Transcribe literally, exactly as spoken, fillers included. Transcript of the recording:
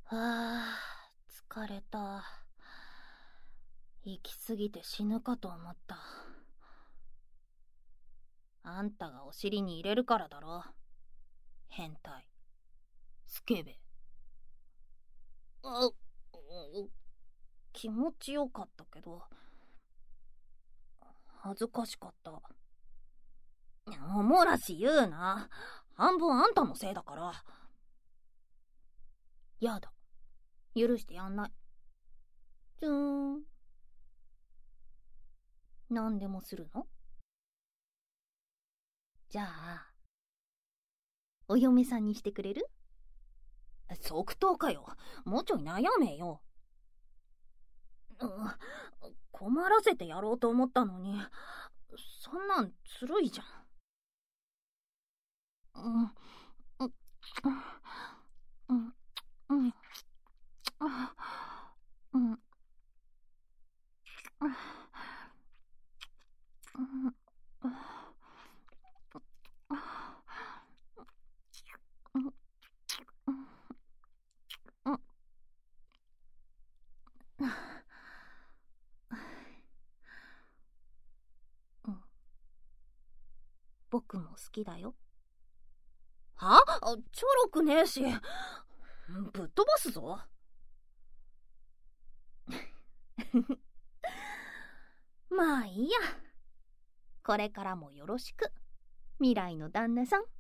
あ、疲れた。行き過ぎて死ぬかと思った。あんたがお尻に入れるからだろ。変態。スケベ。あ、う気持ちよかったけど、恥ずかしかった。おもらし言うな。半分あんたのせいだから。やだ。許してやんない。つーん。何でもするの？じゃあ、お嫁さんにしてくれる？即答かよ。もうちょい悩めよ。うん、困らせてやろうと思ったのに、そんなんずるいじゃん。うん、うん、うん、うん、うん、うん、うん、僕も好きだよ。は？ちょろくねえし。ぶっ飛ばすぞ。まあいいや。これからもよろしく、未来の旦那さん。